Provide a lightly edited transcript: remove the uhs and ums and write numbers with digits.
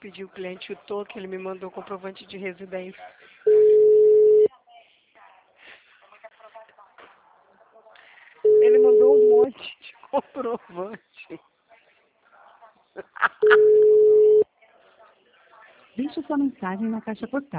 pedir, o cliente chutou que ele me mandou comprovante de residência. Ele mandou um monte de comprovante. Deixe sua mensagem na caixa postal.